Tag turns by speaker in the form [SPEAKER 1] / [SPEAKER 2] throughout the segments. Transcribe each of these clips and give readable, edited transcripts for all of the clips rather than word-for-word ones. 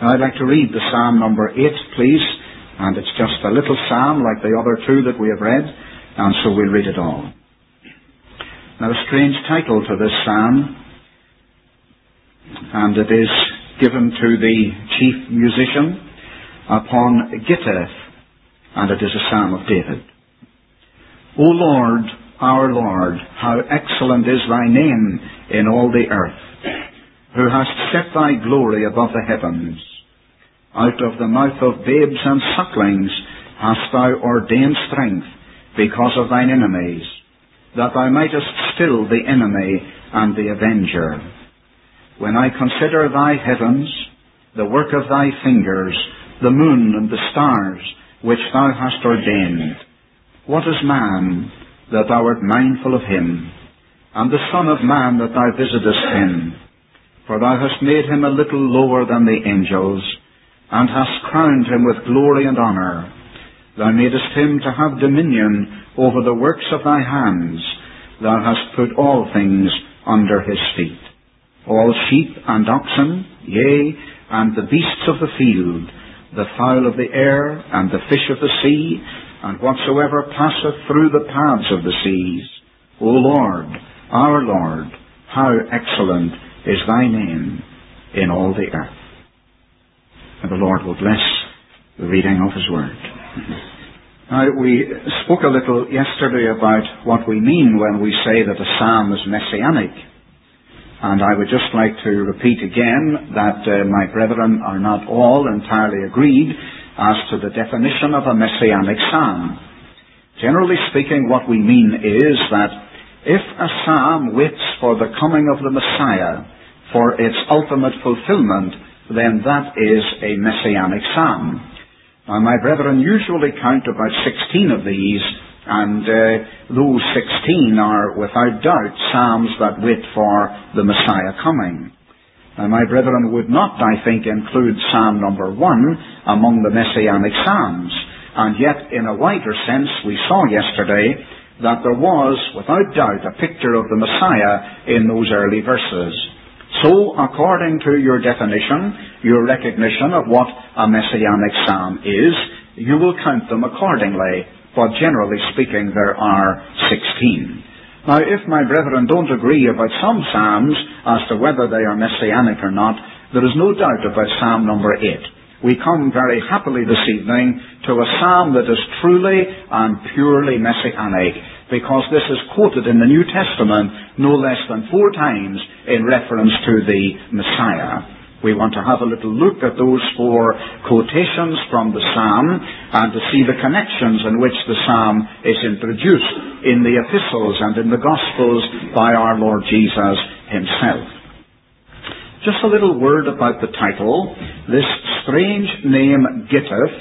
[SPEAKER 1] Now, I'd like to read the Psalm number 8, please. And it's just a little psalm like the other two that we have read. And so we'll read it all. Now, a strange title to this psalm. And it is given to the chief musician upon Gittith. And it is a psalm of David. O Lord, our Lord, how excellent is thy name in all the earth, who hast set thy glory above the heavens. Out of the mouth of babes and sucklings hast thou ordained strength because of thine enemies, that thou mightest still the enemy and the avenger. When I consider thy heavens, the work of thy fingers, the moon and the stars, which thou hast ordained, what is man, that thou art mindful of him, and the son of man, that thou visitest him? For thou hast made him a little lower than the angels, and hast crowned him with glory and honour. Thou madest him to have dominion over the works of thy hands. Thou hast put all things under his feet. All sheep and oxen, yea, and the beasts of the field, the fowl of the air, and the fish of the sea, and whatsoever passeth through the paths of the seas. O Lord, our Lord, how excellent is thy name in all the earth. And the Lord will bless the reading of his word. Now, we spoke a little yesterday about what we mean when we say that a psalm is messianic. And I would just like to repeat again that my brethren are not all entirely agreed as to the definition of a messianic psalm. Generally speaking, what we mean is that if a psalm waits for the coming of the Messiah, for its ultimate fulfillment, then that is a messianic psalm. Now, my brethren usually count about 16 of these, and those 16 are without doubt psalms that wait for the Messiah coming. Now, my brethren would not, I think, include Psalm number 1 among the Messianic Psalms. And yet, in a wider sense, we saw yesterday that there was, without doubt, a picture of the Messiah in those early verses. So, according to your definition, your recognition of what a Messianic Psalm is, you will count them accordingly. But generally speaking, there are 16. Now, if my brethren don't agree about some psalms as to whether they are messianic or not, there is no doubt about Psalm number 8. We come very happily this evening to a psalm that is truly and purely messianic, because this is quoted in the New Testament no less than 4 times in reference to the Messiah. We want to have a little look at those 4 quotations from the psalm and to see the connections in which the psalm is introduced in the epistles and in the gospels by our Lord Jesus himself. Just a little word about the title. This strange name Gittith,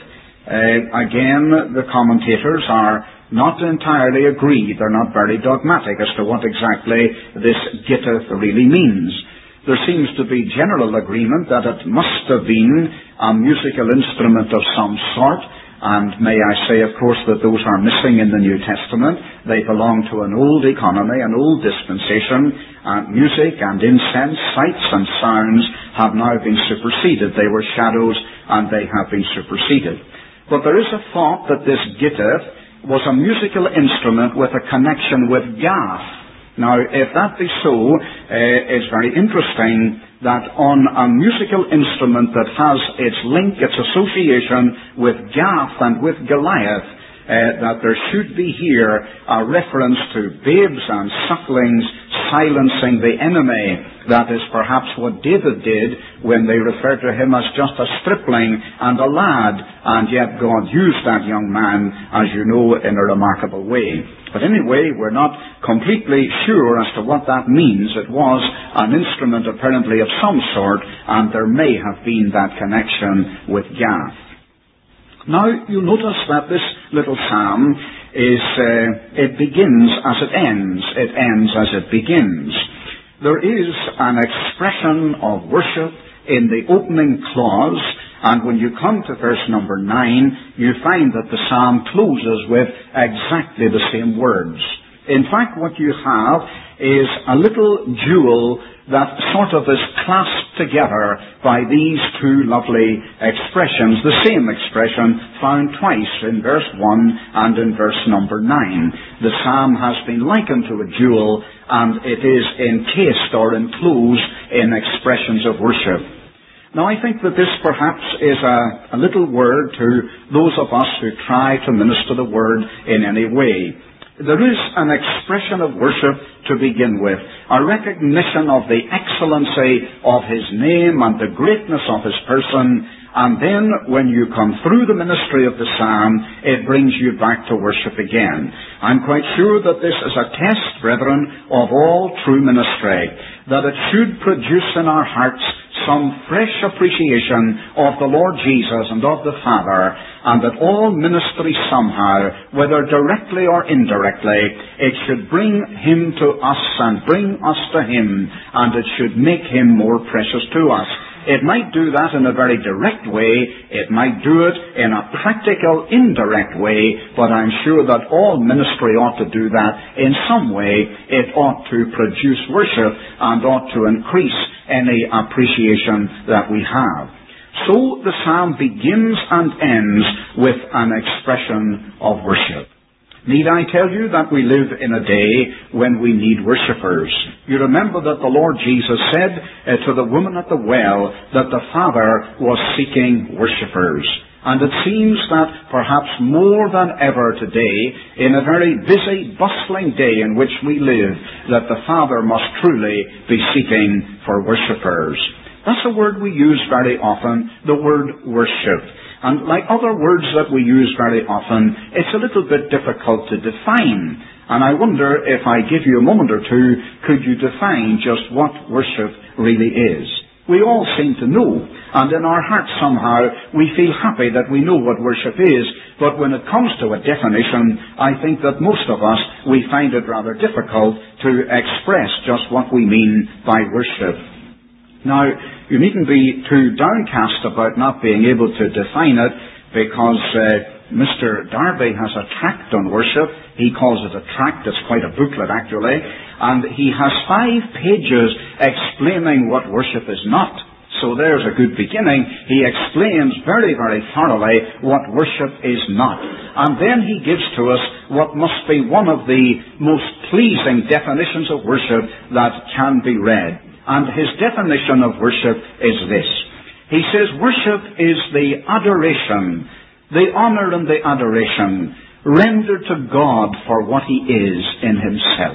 [SPEAKER 1] again, the commentators are not entirely agreed. They're not very dogmatic as to what exactly this Gittith really means. There seems to be general agreement that it must have been a musical instrument of some sort, and may I say, of course, that those are missing in the New Testament. They belong to an old economy, an old dispensation, and music and incense, sights and sounds have now been superseded. They were shadows, and they have been superseded. But there is a thought that this Gittith was a musical instrument with a connection with Gath. Now, if that be so, it's very interesting that on a musical instrument that has its link, its association with Gath and with Goliath, that there should be here a reference to babes and sucklings silencing the enemy. That is perhaps what David did when they referred to him as just a stripling and a lad, and yet God used that young man, as you know, in a remarkable way. But anyway, we're not completely sure as to what that means. It was an instrument apparently of some sort, and there may have been that connection with Gath. Now, you notice that this little psalm is, it begins as it ends. It ends as it begins. There is an expression of worship in the opening clause, and when you come to verse number 9, you find that the psalm closes with exactly the same words. In fact, what you have is a little jewel that sort of is clasped together by these two lovely expressions, the same expression found twice in verse 1 and in verse number 9. The psalm has been likened to a jewel, and it is encased or enclosed in expressions of worship. Now, I think that this perhaps is a little word to those of us who try to minister the word in any way. There is an expression of worship to begin with, a recognition of the excellency of His name and the greatness of His person, and then when you come through the ministry of the psalm, it brings you back to worship again. I'm quite sure that this is a test, brethren, of all true ministry, that it should produce in our hearts some fresh appreciation of the Lord Jesus and of the Father, and that all ministry somehow, whether directly or indirectly, it should bring Him to us and bring us to Him, and it should make Him more precious to us. It might do that in a very direct way. It might do it in a practical, indirect way, but I'm sure that all ministry ought to do that in some way. It ought to produce worship and ought to increase any appreciation that we have. So the psalm begins and ends with an expression of worship. Need I tell you that we live in a day when we need worshippers? You remember that the Lord Jesus said to the woman at the well that the Father was seeking worshippers. And it seems that perhaps more than ever today, in a very busy, bustling day in which we live, that the Father must truly be seeking for worshippers. That's a word we use very often, the word worship. And like other words that we use very often, it's a little bit difficult to define. And I wonder if I give you a moment or two, could you define just what worship really is? We all seem to know, and in our hearts somehow we feel happy that we know what worship is, but when it comes to a definition, I think that most of us, we find it rather difficult to express just what we mean by worship. Now, you needn't be too downcast about not being able to define it, because Mr. Darby has a tract on worship. He calls it a tract. It's quite a booklet, actually. And he has 5 pages explaining what worship is not. So there's a good beginning. He explains very, very thoroughly what worship is not. And then he gives to us what must be one of the most pleasing definitions of worship that can be read. And his definition of worship is this. He says, worship is the adoration, the honor and the adoration rendered to God for what He is in Himself,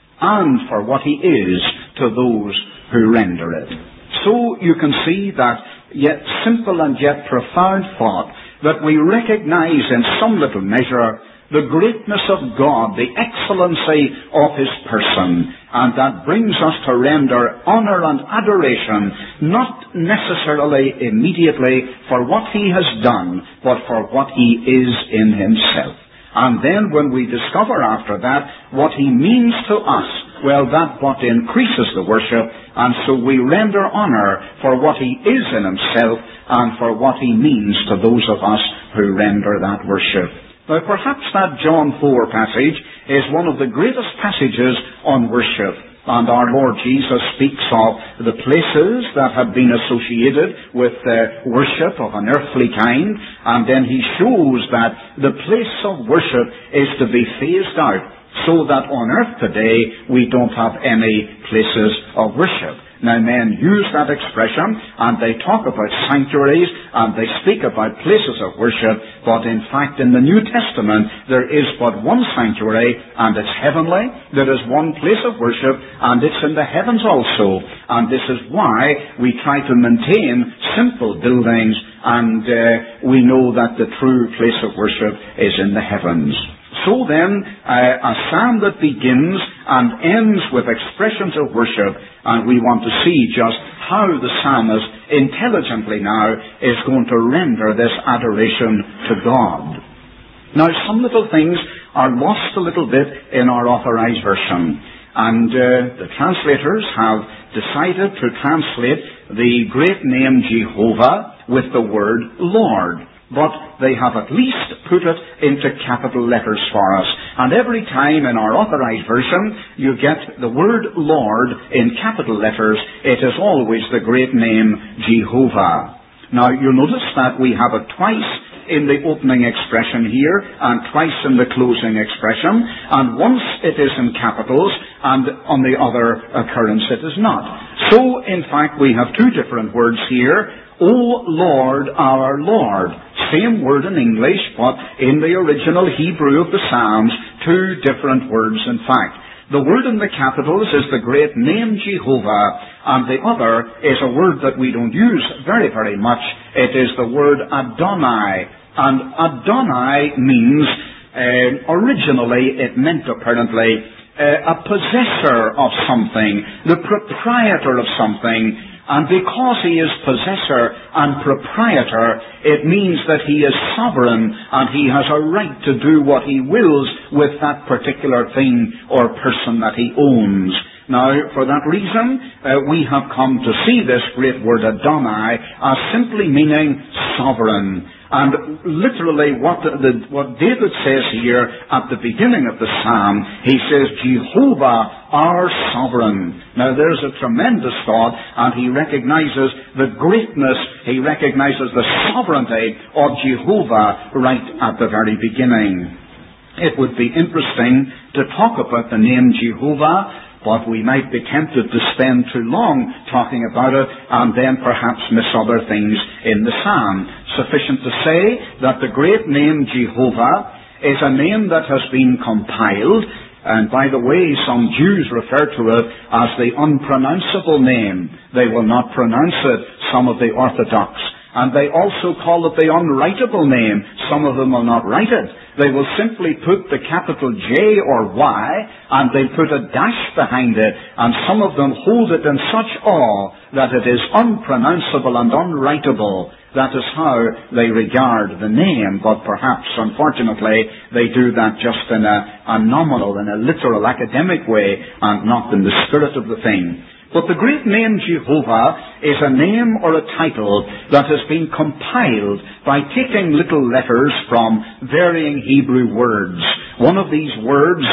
[SPEAKER 1] and for what He is to those who render it. So you can see that yet simple and yet profound thought, that we recognize in some little measure the greatness of God, the excellency of His person, and that brings us to render honor and adoration, not necessarily immediately for what He has done, but for what He is in Himself. And then when we discover after that what He means to us, well, that but increases the worship, and so we render honor for what He is in Himself and for what He means to those of us who render that worship. Now, perhaps that John 4 passage is one of the greatest passages on worship. And our Lord Jesus speaks of the places that have been associated with worship of an earthly kind. And then He shows that the place of worship is to be phased out, so that on earth today we don't have any places of worship. Now, men use that expression, and they talk about sanctuaries, and they speak about places of worship, but in fact in the New Testament there is but one sanctuary, and it's heavenly. There is one place of worship, and it's in the heavens also. And this is why we try to maintain simple buildings, and we know that the true place of worship is in the heavens. So then, a psalm that begins and ends with expressions of worship, and we want to see just how the psalmist intelligently now is going to render this adoration to God. Now, some little things are lost a little bit in our Authorized Version, and the translators have decided to translate the great name Jehovah with the word Lord. but they have at least put it into capital letters for us. And every time in our Authorized Version you get the word Lord in capital letters, it is always the great name Jehovah. Now you'll notice that we have it twice in the opening expression here and twice in the closing expression, and once it is in capitals and on the other occurrence it is not. So in fact we have two different words here. O Lord, our Lord. Same word in English, but in the original Hebrew of the Psalms, two different words in fact. The word in the capitals is the great name Jehovah, and the other is a word that we don't use very, very much. It is the word Adonai. And Adonai means, originally it meant apparently, a possessor of something, the proprietor of something. And because he is possessor and proprietor, it means that he is sovereign and he has a right to do what he wills with that particular thing or person that he owns. Now, for that reason, we have come to see this great word Adonai as simply meaning sovereign. And literally what David says here at the beginning of the psalm, he says, Jehovah, our sovereign. Now there's a tremendous thought, and he recognizes the greatness, he recognizes the sovereignty of Jehovah right at the very beginning. It would be interesting to talk about the name Jehovah, but we might be tempted to spend too long talking about it and then perhaps miss other things in the psalm. Sufficient to say that the great name Jehovah is a name that has been compiled, and by the way, some Jews refer to it as the unpronounceable name. They will not pronounce it, some of the Orthodox. And they also call it the unwritable name. Some of them will not write it. They will simply put the capital J or Y, and they put a dash behind it, and some of them hold it in such awe that it is unpronounceable and unwritable. That is how they regard the name, but perhaps, unfortunately, they do that just in a nominal, in a literal, academic way, and not in the spirit of the thing. But the great name Jehovah is a name or a title that has been compiled by taking little letters from varying Hebrew words. One of these words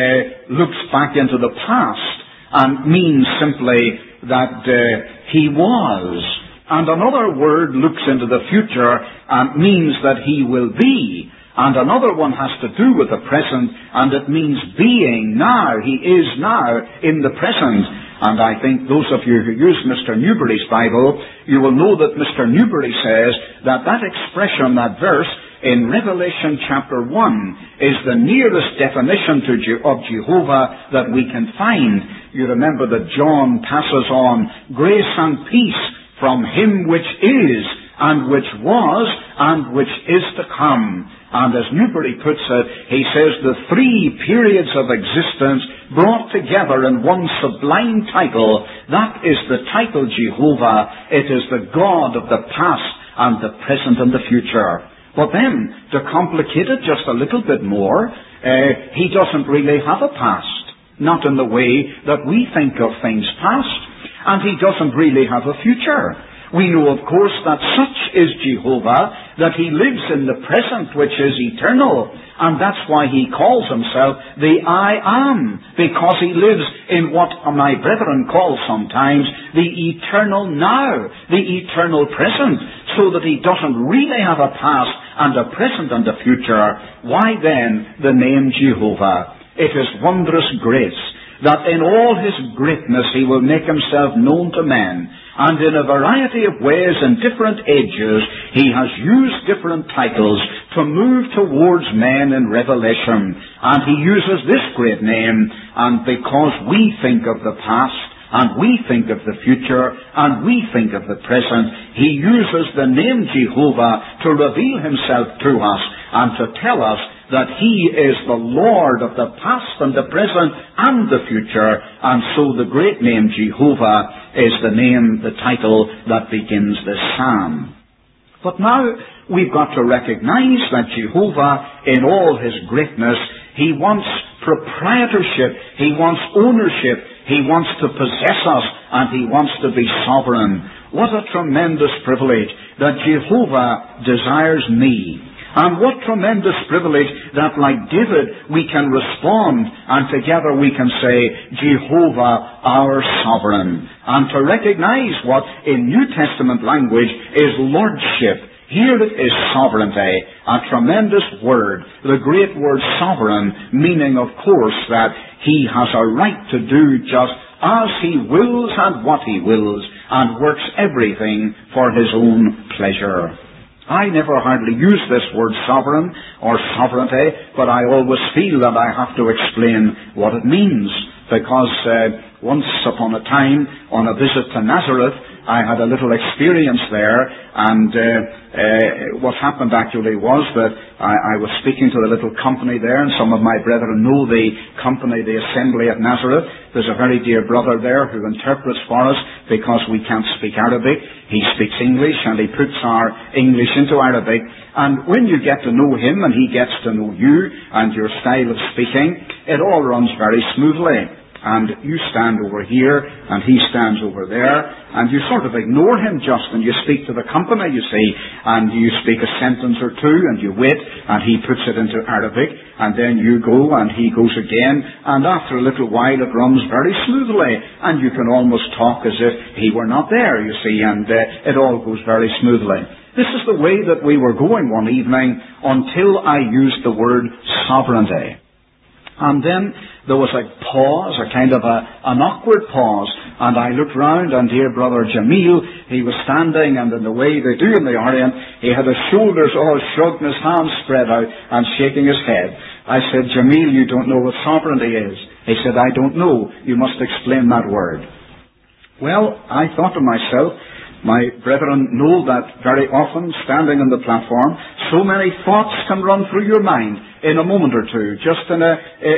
[SPEAKER 1] looks back into the past and means simply that he was. And another word looks into the future and means that he will be. And another one has to do with the present, and it means being now. He is now in the present. And I think those of you who use Mr. Newberry's Bible, you will know that Mr. Newberry says that that expression, that verse, in Revelation chapter 1, is the nearest definition of Jehovah that we can find. You remember that John passes on grace and peace from him which is, and which was, and which is to come. And as Newberry puts it, he says the three periods of existence brought together in one sublime title, that is the title Jehovah. It is the God of the past and the present and the future. But then, to complicate it just a little bit more, he doesn't really have a past. Not in the way that we think of things past. And he doesn't really have a future. We know, of course, that such is Jehovah, that he lives in the present, which is eternal. And that's why he calls himself the I Am, because he lives in what my brethren call sometimes the eternal now, the eternal present, so that he doesn't really have a past and a present and a future. Why then the name Jehovah? It is wondrous grace that in all his greatness he will make himself known to men. And in a variety of ways in different ages, he has used different titles to move towards men in revelation. And he uses this great name, and because we think of the past, and we think of the future, and we think of the present, he uses the name Jehovah to reveal himself to us and to tell us that he is the Lord of the past and the present and the future. And so the great name Jehovah is the name, the title that begins this psalm. But now we've got to recognize that Jehovah, in all his greatness, he wants proprietorship, he wants ownership, he wants to possess us, and he wants to be sovereign. What a tremendous privilege that Jehovah desires me. And what tremendous privilege that, like David, we can respond and together we can say, Jehovah our sovereign. And to recognize what in New Testament language is lordship. Here it is sovereignty, a tremendous word, the great word sovereign, meaning of course that he has a right to do just as he wills and what he wills, and works everything for his own pleasure. I never hardly use this word sovereign or sovereignty, but I always feel that I have to explain what it means, because once upon a time, on a visit to Nazareth, I had a little experience there, and what happened actually was that I was speaking to the little company there, and some of my brethren know the company, the Assembly at Nazareth. There's a very dear brother there who interprets for us because we can't speak Arabic. He speaks English, and he puts our English into Arabic. And when you get to know him, and he gets to know you, and your style of speaking, it all runs very smoothly. And you stand over here, and he stands over there, and you sort of ignore him just, and you speak to the company, you see, and you speak a sentence or two, and you wait, and he puts it into Arabic, and then you go, and he goes again, and after a little while it runs very smoothly, and you can almost talk as if he were not there, you see, and it all goes very smoothly. This is the way that we were going one evening until I used the word sovereignty. And then there was a pause, a kind of an awkward pause, and I looked round, and dear brother Jamil, he was standing, and in the way they do in the Orient, he had his shoulders all shrugged and his hands spread out and shaking his head. I said, Jamil, you don't know what sovereignty is. He said, I don't know. You must explain that word. Well, I thought to myself, my brethren know that very often, standing on the platform, so many thoughts can run through your mind in a moment or two. Just in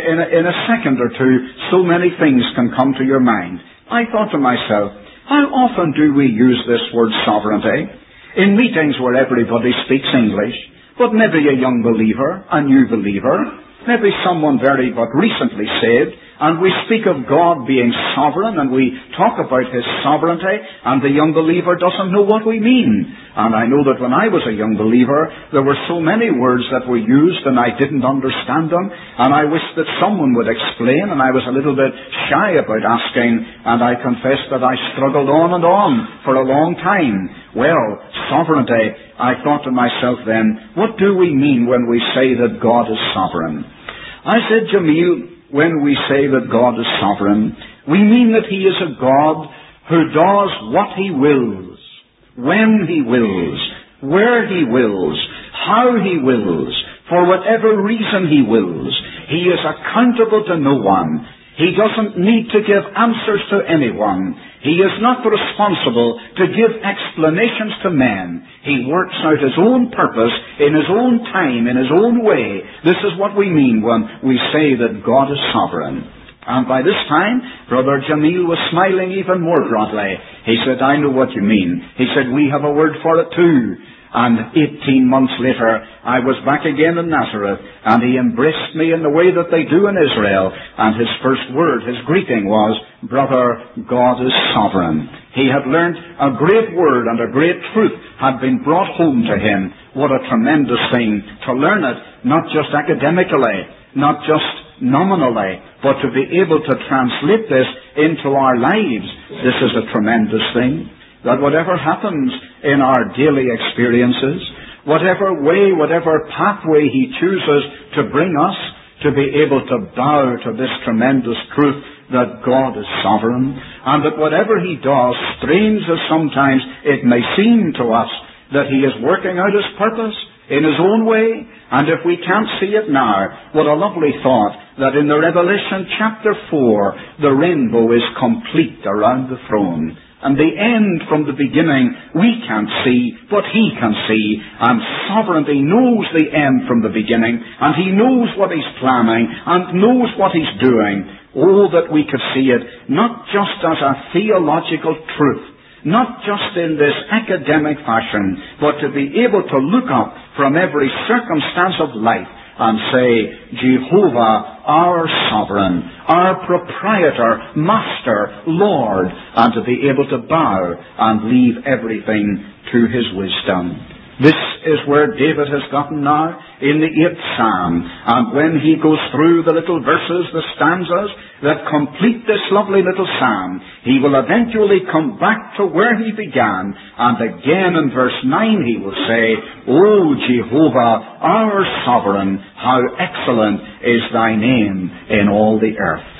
[SPEAKER 1] a second or two, so many things can come to your mind. I thought to myself, how often do we use this word sovereignty? In meetings where everybody speaks English, but maybe a young believer, a new believer, maybe someone very but recently saved, and we speak of God being sovereign, and we talk about His sovereignty, and the young believer doesn't know what we mean. And I know that when I was a young believer, there were so many words that were used, and I didn't understand them, and I wished that someone would explain, and I was a little bit shy about asking, and I confess that I struggled on and on for a long time. Well, sovereignty, I thought to myself then, what do we mean when we say that God is sovereign? I said, Jamil, when we say that God is sovereign, we mean that He is a God who does what He wills, when He wills, where He wills, how He wills, for whatever reason He wills. He is accountable to no one. He doesn't need to give answers to anyone. He is not responsible to give explanations to men. He works out His own purpose in His own time, in His own way. This is what we mean when we say that God is sovereign. And by this time, Brother Jamil was smiling even more broadly. He said, I know what you mean. He said, we have a word for it too. And 18 months later, I was back again in Nazareth, and he embraced me in the way that they do in Israel. And his first word, his greeting was, Brother, God is sovereign. He had learned a great word, and a great truth had been brought home to him. What a tremendous thing to learn it, not just academically, not just nominally, but to be able to translate this into our lives. This is a tremendous thing. That whatever happens in our daily experiences, whatever way, whatever pathway He chooses to bring us, to be able to bow to this tremendous truth that God is sovereign, and that whatever He does, strange as sometimes it may seem to us, that He is working out His purpose in His own way. And if we can't see it now, what a lovely thought that in the Revelation chapter 4, the rainbow is complete around the throne. And the end from the beginning we can't see, but He can see. And sovereignty knows the end from the beginning, and He knows what He's planning, and knows what He's doing. Oh, that we could see it, not just as a theological truth, not just in this academic fashion, but to be able to look up from every circumstance of life and say, Jehovah, our sovereign, our proprietor, master, Lord, and to be able to bow and leave everything to his wisdom. This is where David has gotten now in the 8th Psalm. And when he goes through the little verses, the stanzas that complete this lovely little psalm, he will eventually come back to where he began. And again in verse 9 he will say, O Jehovah, our sovereign, how excellent is thy name in all the earth.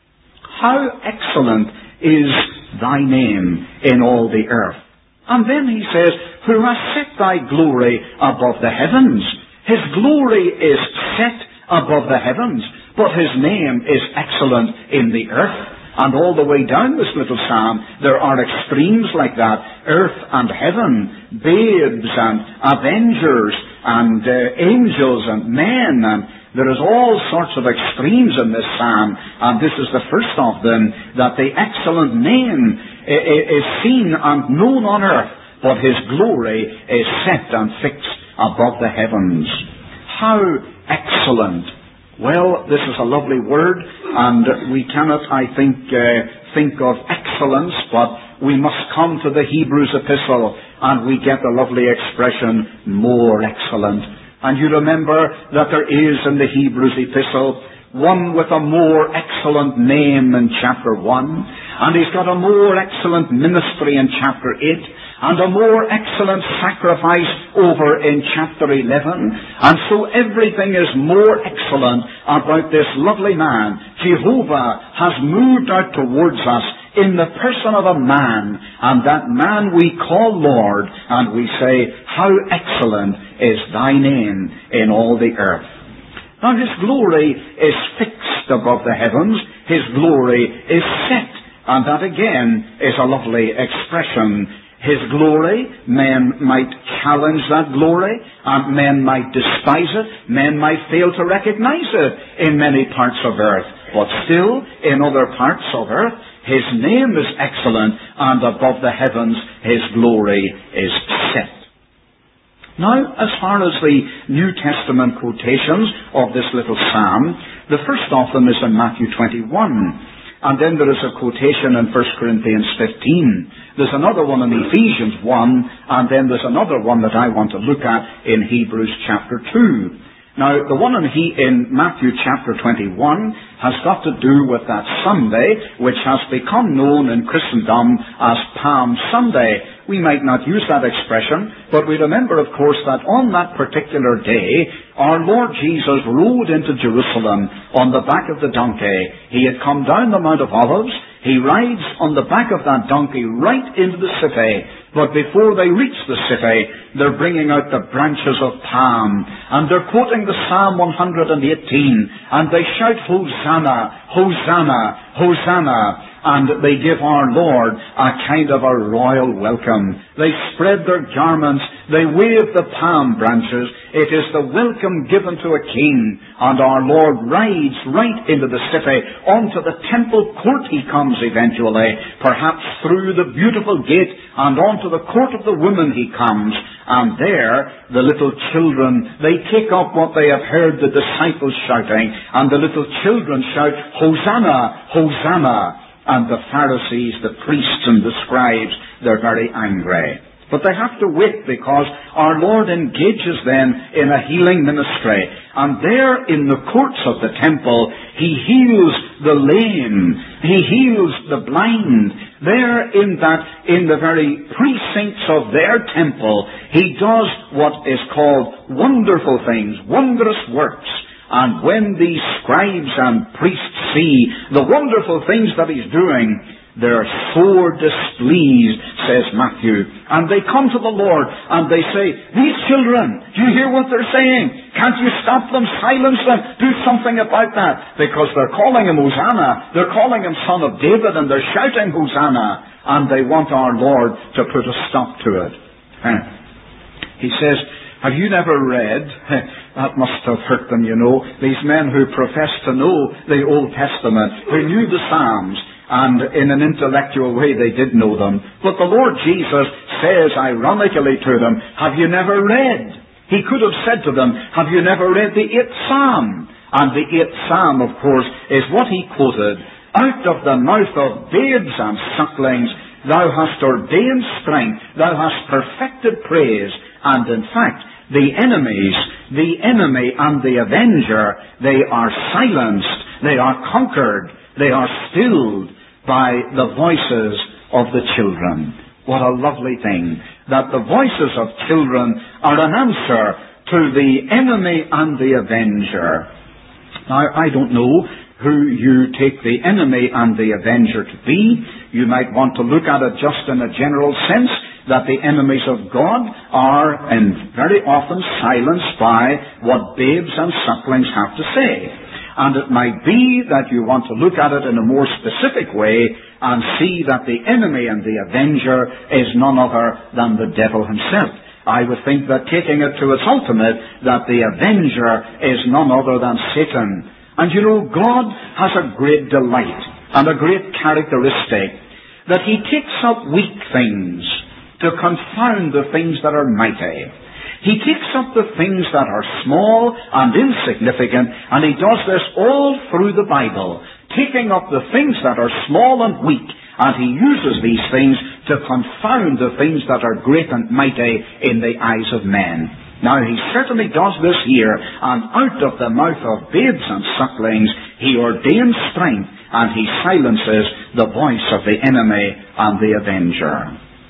[SPEAKER 1] How excellent is thy name in all the earth. And then he says, who has set thy glory above the heavens. His glory is set above the heavens, but his name is excellent in the earth. And all the way down this little psalm, there are extremes like that. Earth and heaven, babes and avengers, and angels and men, and there is all sorts of extremes in this psalm, and this is the first of them, that the excellent name is seen and known on earth, but his glory is set and fixed above the heavens. How excellent! Well, this is a lovely word, and we cannot, I think of excellence, but we must come to the Hebrews epistle, and we get the lovely expression, more excellent. And you remember that there is in the Hebrews epistle one with a more excellent name in chapter 1, and he's got a more excellent ministry in chapter 8, and a more excellent sacrifice over in chapter 11. And so everything is more excellent about this lovely man. Jehovah has moved out towards us in the person of a man, and that man we call Lord, and we say, how excellent is thy name in all the earth. Now his glory is fixed above the heavens, his glory is set, and that again is a lovely expression. His glory, men might challenge that glory, and men might despise it, men might fail to recognize it in many parts of earth. But still, in other parts of earth, his name is excellent, and above the heavens his glory is set. Now, as far as the New Testament quotations of this little psalm, the first of them is in Matthew 21. And then there is a quotation in 1 Corinthians 15. There's another one in Ephesians 1, and then there's another one that I want to look at in Hebrews chapter 2. Now, the one in Matthew chapter 21 has got to do with that Sunday, which has become known in Christendom as Palm Sunday. We might not use that expression, but we remember, of course, that on that particular day, our Lord Jesus rode into Jerusalem on the back of the donkey. He had come down the Mount of Olives. He rides on the back of that donkey right into the city. But before they reach the city, they're bringing out the branches of palm. And they're quoting the Psalm 118. And they shout, Hosanna, Hosanna, Hosanna. And they give our Lord a kind of a royal welcome. They spread their garments. They wave the palm branches. It is the welcome given to a king. And our Lord rides right into the city. Onto the temple court he comes eventually. Perhaps through the beautiful gate and onto the court of the women he comes. And there, the little children, they take up what they have heard the disciples shouting. And the little children shout, Hosanna, Hosanna. And the Pharisees, the priests and the scribes, they're very angry. But they have to wait, because our Lord engages them in a healing ministry. And there in the courts of the temple, he heals the lame. He heals the blind. There in the very precincts of their temple, he does what is called wonderful things, wondrous works. And when these scribes and priests see the wonderful things that he's doing, they're sore displeased, says Matthew. And they come to the Lord and they say, these children, do you hear what they're saying? Can't you stop them, silence them, do something about that? Because they're calling him Hosanna, they're calling him Son of David, and they're shouting Hosanna. And they want our Lord to put a stop to it. He says, have you never read, that must have hurt them, you know, these men who profess to know the Old Testament, who knew the Psalms, and in an intellectual way they did know them. But the Lord Jesus says ironically to them, have you never read? He could have said to them, have you never read the 8th Psalm? And the 8th Psalm, of course, is what he quoted. Out of the mouth of babes and sucklings, thou hast ordained strength, thou hast perfected praise. And in fact, the enemy and the avenger, they are silenced, they are conquered, they are stilled by the voices of the children. What a lovely thing that the voices of children are an answer to the enemy and the avenger. Now, I don't know who you take the enemy and the avenger to be. You might want to look at it just in a general sense, that the enemies of God are and very often silenced by what babes and sucklings have to say. And it might be that you want to look at it in a more specific way and see that the enemy and the avenger is none other than the devil himself. I would think that taking it to its ultimate, that the avenger is none other than Satan. And you know, God has a great delight and a great characteristic that he takes up weak things to confound the things that are mighty. He takes up the things that are small and insignificant, and he does this all through the Bible, taking up the things that are small and weak, and he uses these things to confound the things that are great and mighty in the eyes of men. Now, he certainly does this here, and out of the mouth of babes and sucklings, he ordains strength, and he silences the voice of the enemy and the avenger.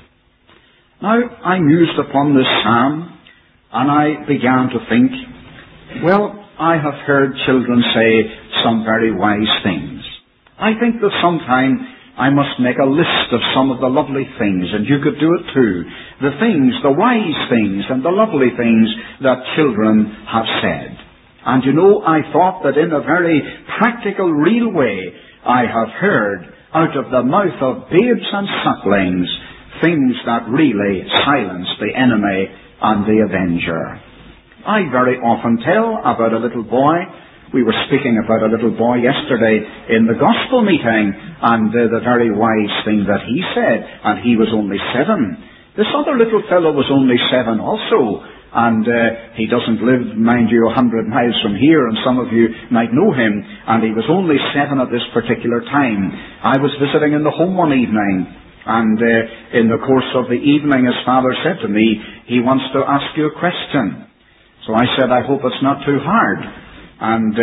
[SPEAKER 1] Now, I mused upon this psalm, and I began to think, well, I have heard children say some very wise things. I think that sometime I must make a list of some of the lovely things, and you could do it too. The things, the wise things, and the lovely things that children have said. And you know, I thought that in a very practical, real way, I have heard out of the mouth of babes and sucklings things that really silence the enemy and the avenger. I very often tell about a little boy. We were speaking about a little boy yesterday in the gospel meeting, and the very wise thing that he said, and he was only 7. This other little fellow was only 7 also, and he doesn't live, mind you, 100 miles from here, and some of you might know him, and he was only 7 at this particular time. I was visiting in the home one evening, and in the course of the evening, his father said to me, he wants to ask you a question. So I said, I hope it's not too hard. And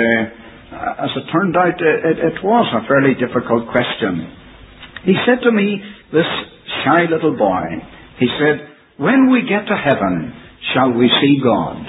[SPEAKER 1] as it turned out, it was a fairly difficult question. He said to me, this shy little boy, he said, when we get to heaven, shall we see God?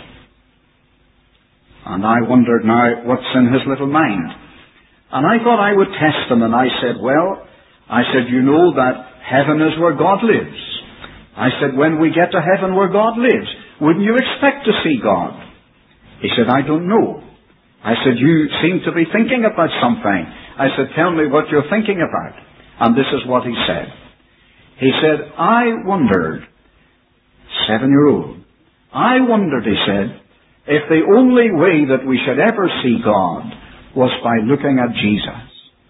[SPEAKER 1] And I wondered now what's in his little mind. And I thought I would test him, and I said, you know that heaven is where God lives. I said, when we get to heaven where God lives, wouldn't you expect to see God? He said, I don't know. I said, you seem to be thinking about something. I said, tell me what you're thinking about. And this is what he said. He said, I wondered, 7-year-old, I wondered, he said, if the only way that we should ever see God was by looking at Jesus.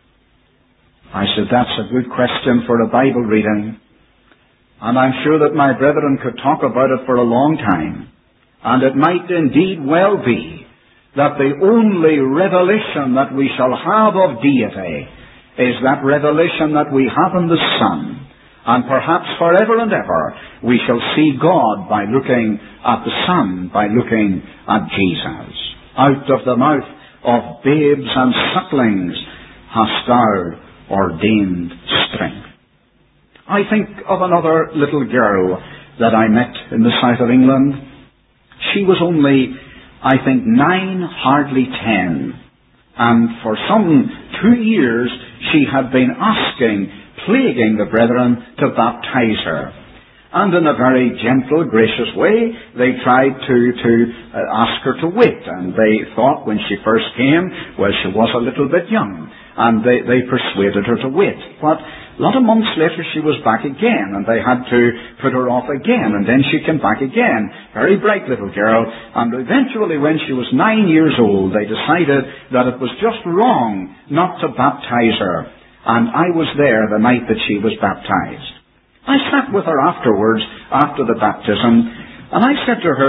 [SPEAKER 1] I said, that's a good question for a Bible reading. And I'm sure that my brethren could talk about it for a long time. And it might indeed well be that the only revelation that we shall have of deity is that revelation that we have in the Son. And perhaps forever and ever we shall see God by looking at the Son, by looking at Jesus. Out of the mouth of babes and sucklings hast thou ordained strength. I think of another little girl that I met in the south of England. She was only, I think, 9, hardly 10. And for some 2 years she had been plaguing the brethren to baptize her. And in a very gentle, gracious way, they tried to ask her to wait. And they thought when she first came, well, she was a little bit young. And they persuaded her to wait. But a lot of months later she was back again, and they had to put her off again, and then she came back again. Very bright little girl. And eventually when she was 9 years old, they decided that it was just wrong not to baptize her. And I was there the night that she was baptized. I sat with her afterwards, after the baptism, and I said to her,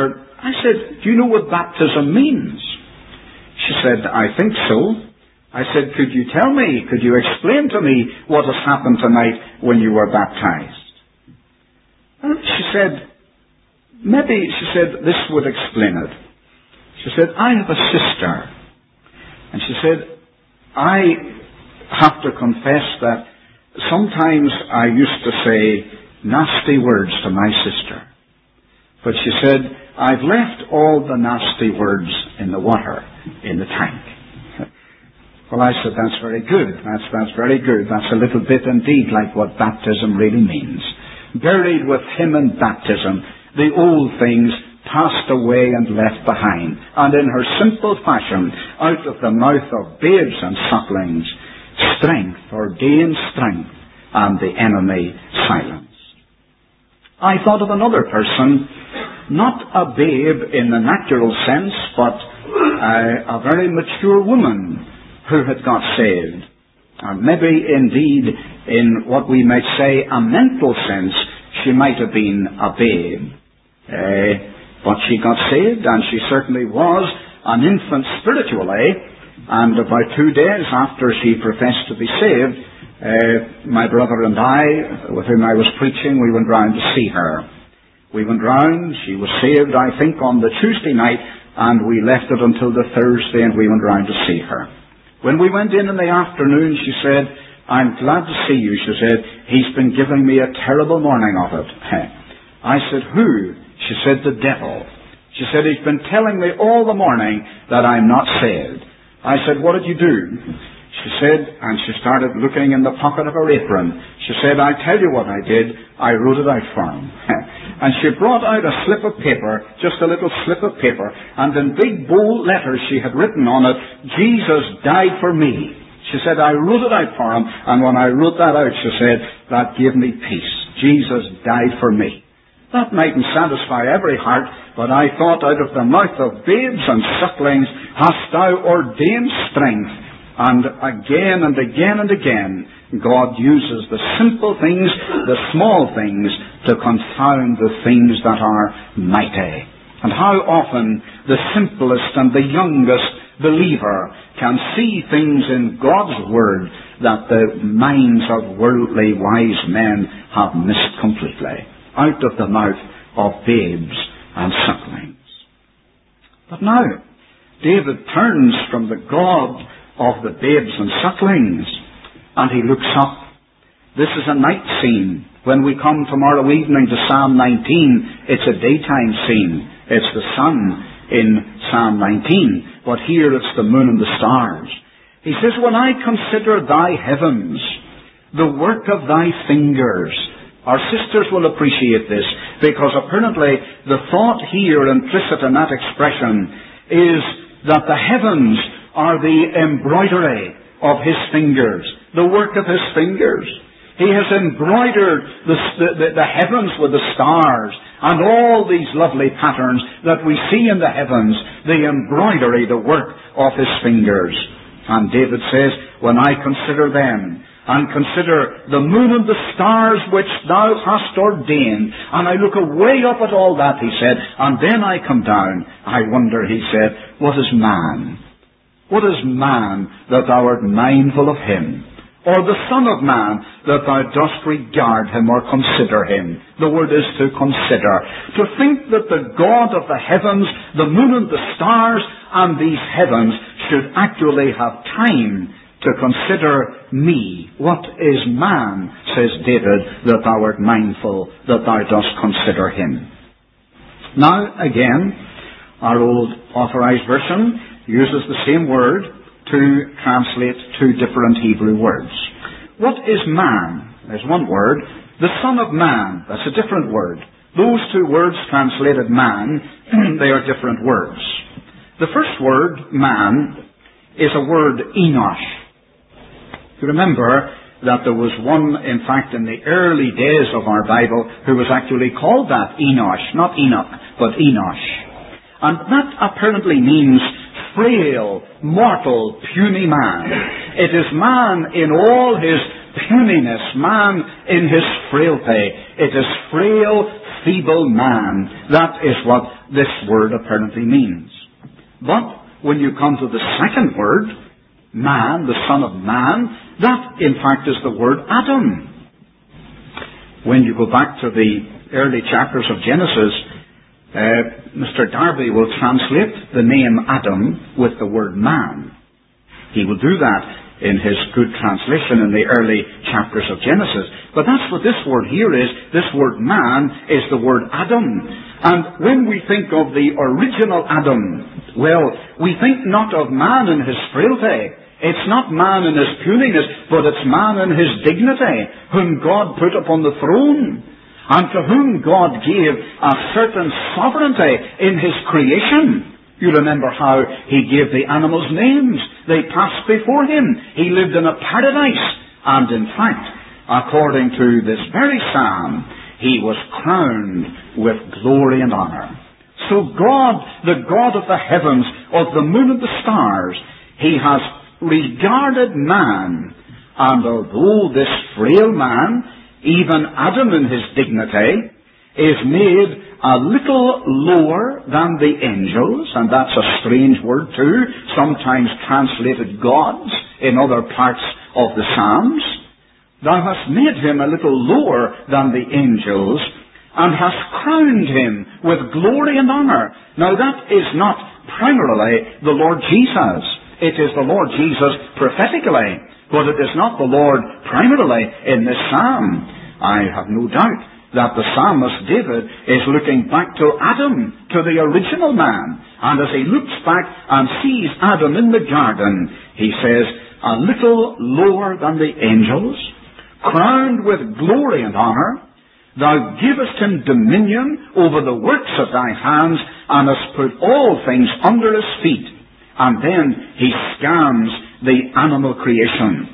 [SPEAKER 1] I said, do you know what baptism means? She said, I think so. I said, could you tell me, could you explain to me what has happened tonight when you were baptized? And she said, maybe, she said, this would explain it. She said, I have a sister. And she said, I have to confess that sometimes I used to say nasty words to my sister. But she said, I've left all the nasty words in the water, in the tank. Well, I said, that's very good. That's very good. That's a little bit indeed like what baptism really means. Buried with him in baptism, the old things passed away and left behind. And in her simple fashion, out of the mouth of babes and sucklings, strength ordained strength, and the enemy silenced. I thought of another person, not a babe in the natural sense, but a very mature woman who had got saved. And maybe indeed, in what we might say a mental sense, she might have been a babe. But she got saved, and she certainly was an infant spiritually. And about 2 days after she professed to be saved, my brother and I, with whom I was preaching, we went round to see her. We went round, she was saved, I think, on the Tuesday night, and we left it until the Thursday, and we went round to see her. When we went in the afternoon, she said, I'm glad to see you. She said, he's been giving me a terrible morning of it. I said, who? She said, the devil. She said, he's been telling me all the morning that I'm not saved. I said, what did you do? She said, and she started looking in the pocket of her apron. She said, I tell you what I did. I wrote it out for him. And she brought out a slip of paper, just a little slip of paper, and in big bold letters she had written on it, Jesus died for me. She said, I wrote it out for him, and when I wrote that out, she said, that gave me peace. Jesus died for me. That mightn't satisfy every heart, but I thought, out of the mouth of babes and sucklings hast thou ordained strength. And again and again and again, God uses the simple things, the small things, to confound the things that are mighty. And how often the simplest and the youngest believer can see things in God's Word that the minds of worldly wise men have missed completely, out of the mouth of babes and sucklings. But now, David turns from the God of the babes and sucklings, and he looks up. This is a night scene. When we come tomorrow evening to Psalm 19, it's a daytime scene. It's the sun in Psalm 19, but here it's the moon and the stars. He says, when I consider thy heavens, the work of thy fingers. Our sisters will appreciate this, because apparently the thought here implicit in that expression is that the heavens are the embroidery of his fingers, the work of his fingers. He has embroidered the heavens with the stars and all these lovely patterns that we see in the heavens, the embroidery, the work of his fingers. And David says, when I consider them, and consider the moon and the stars which thou hast ordained, and I look away up at all that, he said, and then I come down, I wonder, he said, what is man? What is man that thou art mindful of him? Or the Son of Man that thou dost regard him or consider him? The word is to consider. To think that the God of the heavens, the moon and the stars, and these heavens should actually have time to consider me. What is man, says David, that thou art mindful, that thou dost consider him? Now, again, our old Authorized Version uses the same word to translate two different Hebrew words. What is man? There's one word. The Son of Man, that's a different word. Those two words translated man, they are different words. The first word, man, is a word Enosh. You remember that there was one, in fact, in the early days of our Bible who was actually called that, Enosh, not Enoch, but Enosh. And that apparently means frail, mortal, puny man. It is man in all his puniness, man in his frailty. It is frail, feeble man. That is what this word apparently means. But when you come to the second word, man, the son of man, that in fact is the word Adam. When you go back to the early chapters of Genesis, Mr. Darby will translate the name Adam with the word man. He will do that in his good translation in the early chapters of Genesis. But that's what this word here is. This word man is the word Adam. And when we think of the original Adam, well, we think not of man in his frailty. It's not man in his puniness, but it's man in his dignity, whom God put upon the throne, and to whom God gave a certain sovereignty in his creation. You remember how he gave the animals names. They passed before him. He lived in a paradise. And in fact, according to this very psalm, he was crowned with glory and honor. So God, the God of the heavens, of the moon and the stars, he has regarded man. And although this frail man, even Adam in his dignity, is made a little lower than the angels, and that's a strange word too, sometimes translated gods in other parts of the Psalms. Thou hast made him a little lower than the angels, and hast crowned him with glory and honor. Now that is not primarily the Lord Jesus. It is the Lord Jesus prophetically, but it is not the Lord primarily in this psalm. I have no doubt that the psalmist David is looking back to Adam, to the original man. And as he looks back and sees Adam in the garden, he says, a little lower than the angels, crowned with glory and honor, thou givest him dominion over the works of thy hands, and hast put all things under his feet. And then he scans the animal creation.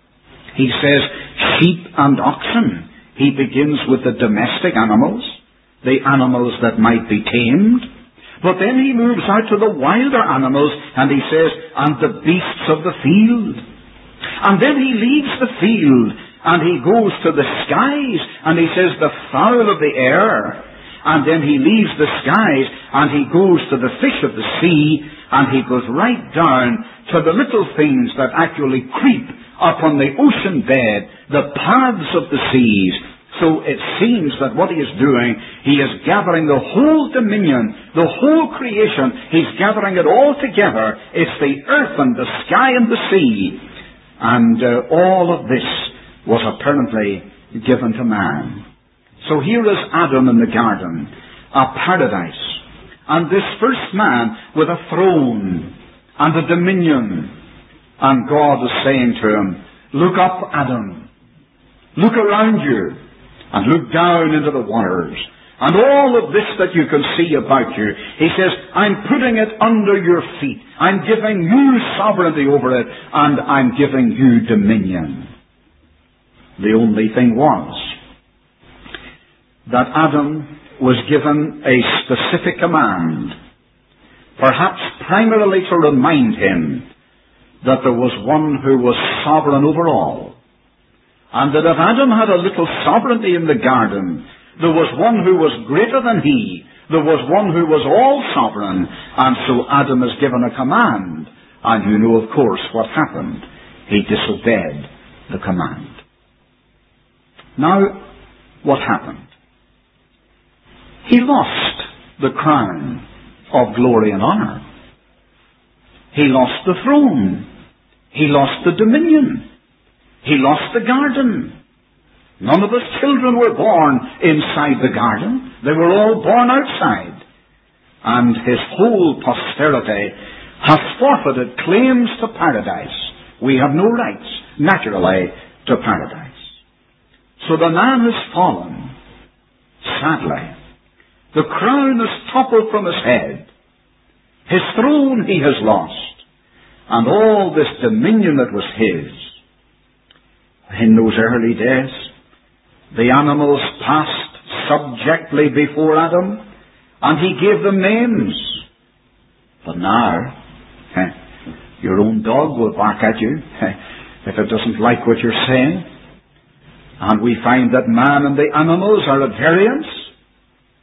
[SPEAKER 1] He says, sheep and oxen. He begins with the domestic animals, the animals that might be tamed. But then he moves out to the wilder animals, and he says, and the beasts of the field. And then he leaves the field, and he goes to the skies, and he says, the fowl of the air. And then he leaves the skies, and he goes to the fish of the sea, and he goes right down to the little things that actually creep upon the ocean bed, the paths of the seas. So it seems that what he is doing, he is gathering the whole dominion, the whole creation. He's gathering it all together. It's the earth and the sky and the sea. And all of this was apparently given to man. So here is Adam in the garden, a paradise. And this first man with a throne and a dominion. And God is saying to him, look up, Adam. Look around you. And look down into the waters. And all of this that you can see about you, he says, I'm putting it under your feet. I'm giving you sovereignty over it. And I'm giving you dominion. The only thing was that Adam was given a specific command, perhaps primarily to remind him that there was one who was sovereign over all. And that if Adam had a little sovereignty in the garden, there was one who was greater than he. There was one who was all sovereign. And so Adam is given a command. And you know, of course, what happened. He disobeyed the command. Now, what happened? He lost the crown of glory and honor. He lost the throne. He lost the dominion. He lost the garden. None of his children were born inside the garden. They were all born outside. And his whole posterity has forfeited claims to paradise. We have no rights, naturally, to paradise. So the man has fallen, sadly. The crown is toppled from his head. His throne he has lost. And all this dominion that was his. In those early days, the animals passed subjectly before Adam, and he gave them names. But now, your own dog will bark at you if it doesn't like what you're saying. And we find that man and the animals are at variance.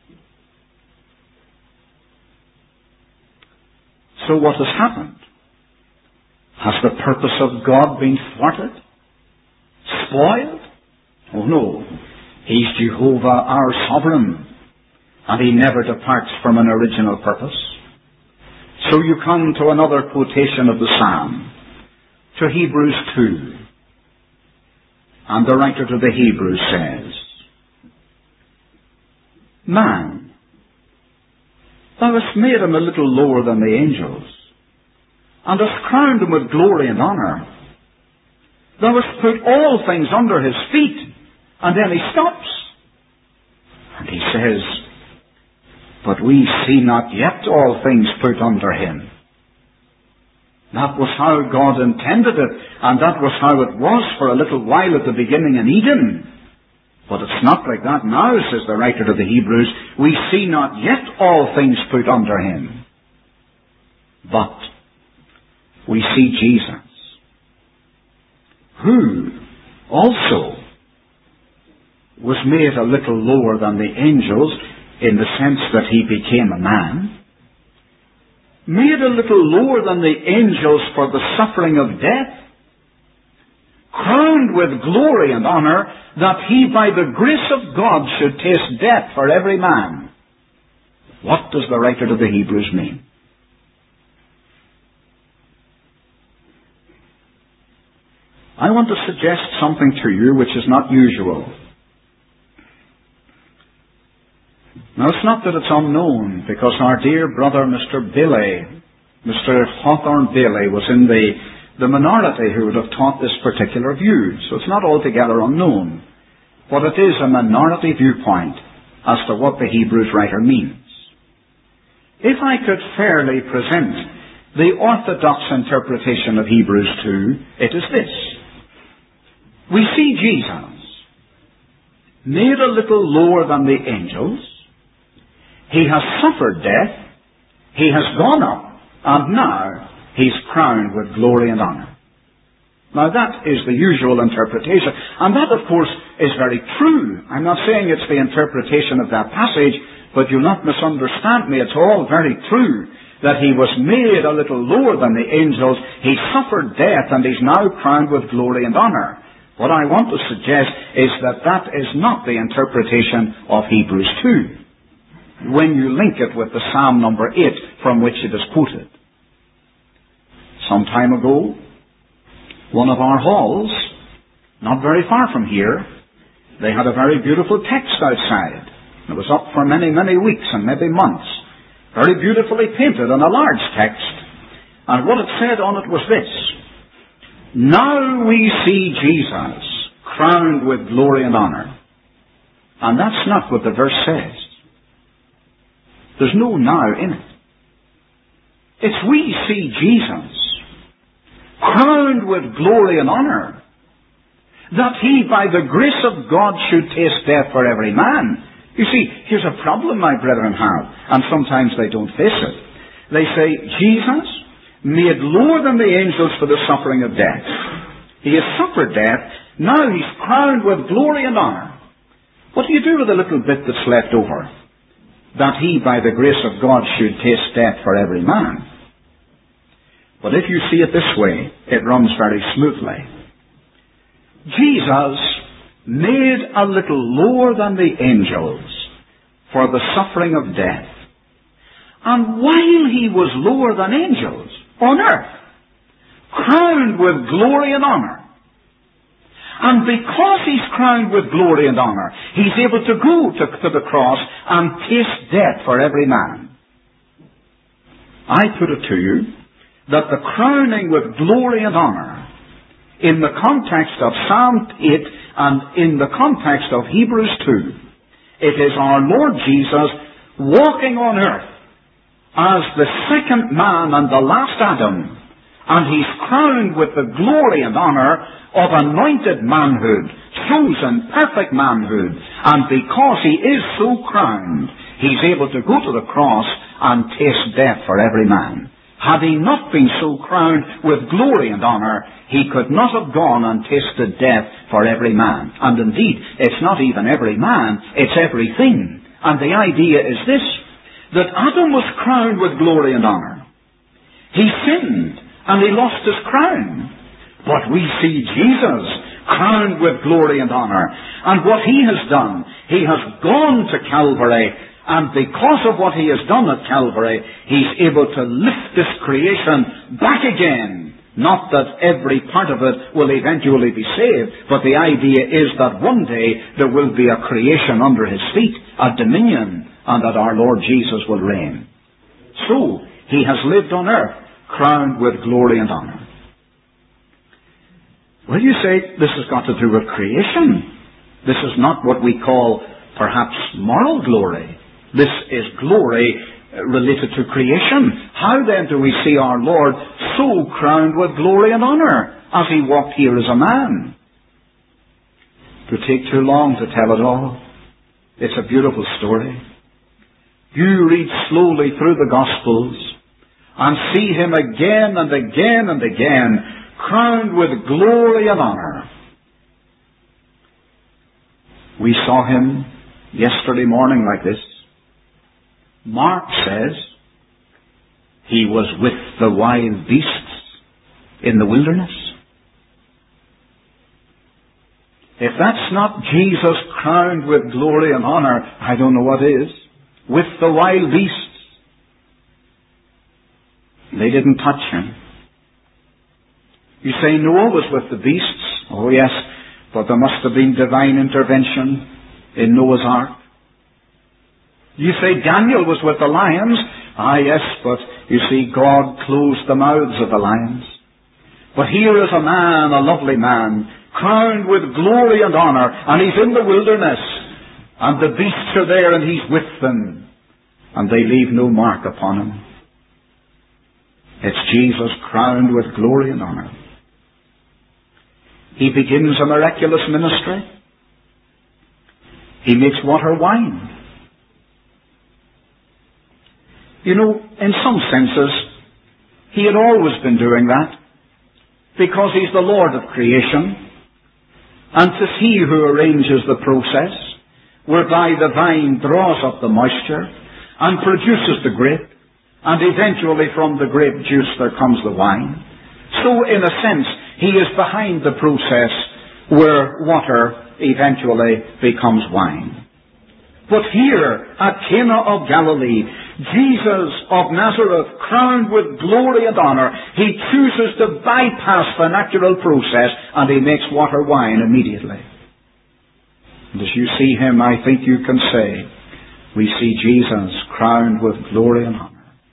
[SPEAKER 1] So what has happened? Has the purpose of God been thwarted? Spoiled? Oh no. He's Jehovah our sovereign, and He never departs from an original purpose. So you come to another quotation of the Psalm, to Hebrews 2. And the writer to the Hebrews says, Man, thou hast made him a little lower than the angels, and hast crowned him with glory and honour. Thou hast put all things under his feet. And then he stops. And he says, But we see not yet all things put under him. That was how God intended it, and that was how it was for a little while at the beginning in Eden. But it's not like that now, says the writer to the Hebrews. We see not yet all things put under him. But we see Jesus, who also was made a little lower than the angels in the sense that he became a man, made a little lower than the angels for the suffering of death, crowned with glory and honour, that he by the grace of God should taste death for every man. What does the writer to the Hebrews mean? I want to suggest something to you which is not usual. Now, it's not that it's unknown, because our dear brother, Mr. Hawthorne Bailey, was in the minority who would have taught this particular view. So it's not altogether unknown. But it is a minority viewpoint as to what the Hebrews writer means. If I could fairly present the orthodox interpretation of Hebrews 2, it is this. We see Jesus made a little lower than the angels. He has suffered death, He has gone up, and now He's crowned with glory and honour. Now that is the usual interpretation, and that of course is very true. I'm not saying it's the interpretation of that passage, but you'll not misunderstand me. It's all very true that He was made a little lower than the angels, He suffered death, and He's now crowned with glory and honour. What I want to suggest is that that is not the interpretation of Hebrews 2. When you link it with the Psalm number 8 from which it is quoted. Some time ago, one of our halls, not very far from here, they had a very beautiful text outside. It was up for many, many weeks and maybe months. Very beautifully painted on a large text. And what it said on it was this: Now we see Jesus crowned with glory and honour. And that's not what the verse says. There's no now in it. It's we see Jesus crowned with glory and honour, that He by the grace of God should taste death for every man. You see, here's a problem my brethren have, and sometimes they don't face it. They say, Jesus made lower than the angels for the suffering of death. He has suffered death, now He's crowned with glory and honour. What do you do with the little bit that's left over? That He, by the grace of God, should taste death for every man. But if you see it this way, it runs very smoothly. Jesus made a little lower than the angels for the suffering of death. And while He was lower than angels on earth, crowned with glory and honour, and because He's crowned with glory and honour, He's able to go to the cross and taste death for every man. I put it to you that the crowning with glory and honour in the context of Psalm 8 and in the context of Hebrews 2, it is our Lord Jesus walking on earth as the second man and the last Adam, and He's crowned with the glory and honour of anointed manhood, chosen perfect manhood, and because He is so crowned, He's able to go to the cross and taste death for every man. Had He not been so crowned with glory and honour, He could not have gone and tasted death for every man. And indeed, it's not even every man, it's everything. And the idea is this, that Adam was crowned with glory and honour. He sinned and he lost his crown. But we see Jesus crowned with glory and honor. And what he has done, he has gone to Calvary, and because of what he has done at Calvary, he's able to lift this creation back again. Not that every part of it will eventually be saved, but the idea is that one day there will be a creation under his feet, a dominion, and that our Lord Jesus will reign. So, he has lived on earth, crowned with glory and honor. Well, you say, this has got to do with creation. This is not what we call, perhaps, moral glory. This is glory related to creation. How then do we see our Lord so crowned with glory and honor as he walked here as a man? It would take too long to tell it all. It's a beautiful story. You read slowly through the Gospels and see him again and again and again crowned with glory and honor. We saw him yesterday morning like this. Mark says he was with the wild beasts in the wilderness. If that's not Jesus crowned with glory and honor, I don't know what is. With the wild beasts. They didn't touch him. You say Noah was with the beasts. Oh yes, but there must have been divine intervention in Noah's ark. You say Daniel was with the lions. Ah yes, but you see God closed the mouths of the lions. But here is a man, a lovely man, crowned with glory and honor, and he's in the wilderness, and the beasts are there and he's with them, and they leave no mark upon him. It's Jesus crowned with glory and honor. He begins a miraculous ministry. He makes water wine. You know, in some senses, he had always been doing that, because he's the Lord of creation, and 'tis he who arranges the process, whereby the vine draws up the moisture, and produces the grape, and eventually from the grape juice there comes the wine. So, in a sense, he is behind the process where water eventually becomes wine. But here, at Cana of Galilee, Jesus of Nazareth, crowned with glory and honor, he chooses to bypass the natural process, and he makes water wine immediately. And as you see him, I think you can say, we see Jesus crowned with glory and honor.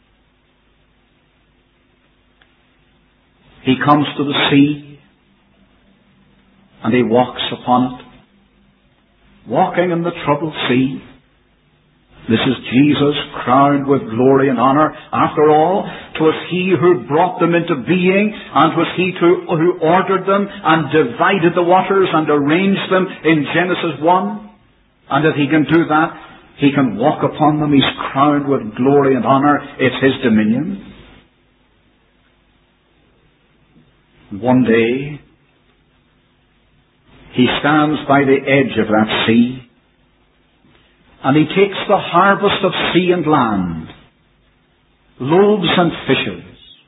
[SPEAKER 1] He comes to the sea, and he walks upon it, walking in the troubled sea. This is Jesus crowned with glory and honor. After all, 'twas he who brought them into being, and 'twas he who ordered them and divided the waters and arranged them in Genesis 1. And if he can do that, he can walk upon them. He's crowned with glory and honor. It's his dominion. One day, he stands by the edge of that sea, and he takes the harvest of sea and land, loaves and fishes,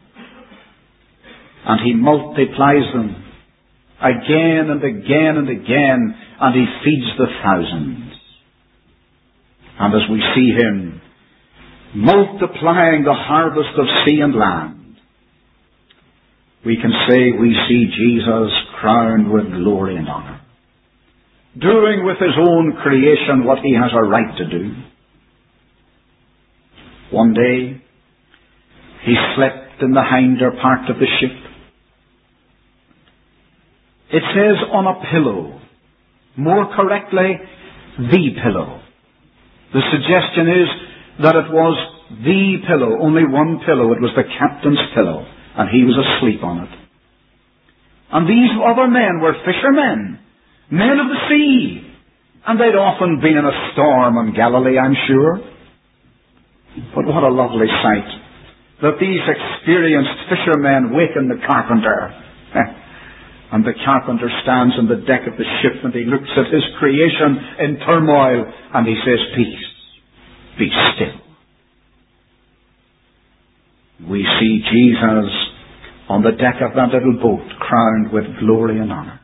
[SPEAKER 1] and he multiplies them again and again and again, and he feeds the thousands. And as we see him multiplying the harvest of sea and land, we can say we see Jesus crowned with glory and honor, doing with his own creation what he has a right to do. One day, he slept in the hinder part of the ship. It says on a pillow, more correctly, the pillow. The suggestion is that it was the pillow, only one pillow. It was the captain's pillow, and he was asleep on it. And these other men were fishermen, men of the sea, and they'd often been in a storm in Galilee, I'm sure. But what a lovely sight, that these experienced fishermen waken the carpenter. And the carpenter stands on the deck of the ship, and he looks at his creation in turmoil, and he says, "Peace, be still." we see Jesus on the deck of that little boat, crowned with glory and honor.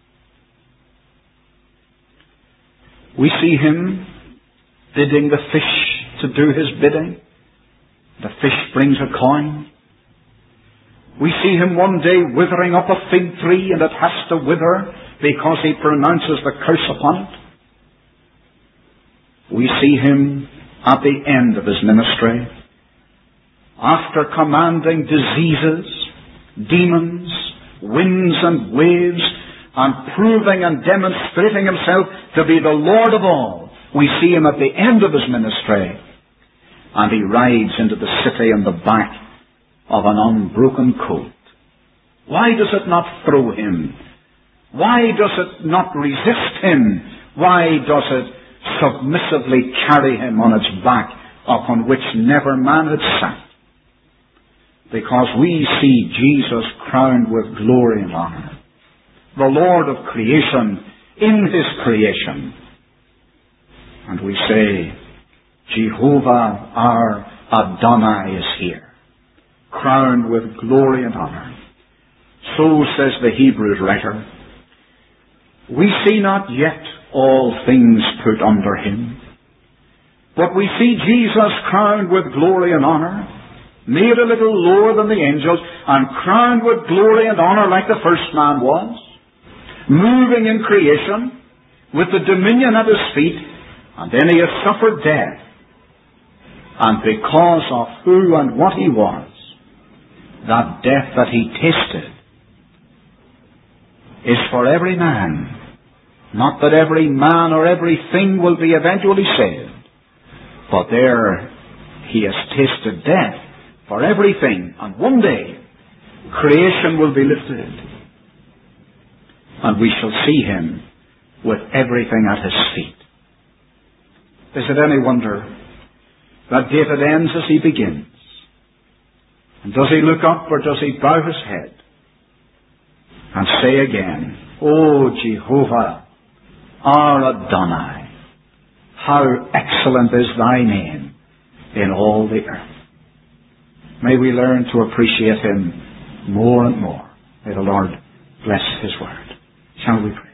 [SPEAKER 1] We see him bidding the fish to do his bidding. The fish brings a coin. We see him one day withering up a fig tree, and it has to wither because he pronounces the curse upon it. We see him at the end of his ministry, after commanding diseases, demons, winds and waves, and proving and demonstrating himself to be the Lord of all. We see him at the end of his ministry, and he rides into the city on the back of an unbroken colt. Why does it not throw him? Why does it not resist him? Why does it submissively carry him on its back, upon which never man had sat? Because we see Jesus crowned with glory and honor, the Lord of creation in his creation. And we say, Jehovah our Adonai is here, crowned with glory and honor. So says the Hebrews writer, we see not yet all things put under him, but we see Jesus crowned with glory and honor, made a little lower than the angels, and crowned with glory and honor like the first man was, moving in creation with the dominion at his feet, and then he has suffered death. And because of who and what he was, that death that he tasted is for every man. Not that every man or everything will be eventually saved, but there he has tasted death for everything, and one day creation will be lifted, and we shall see him with everything at his feet. Is it any wonder that David ends as he begins? And does he look up, or does he bow his head and say again, O Jehovah, our Adonai, how excellent is thy name in all the earth. May we learn to appreciate him more and more. May the Lord bless his word. Shall we pray?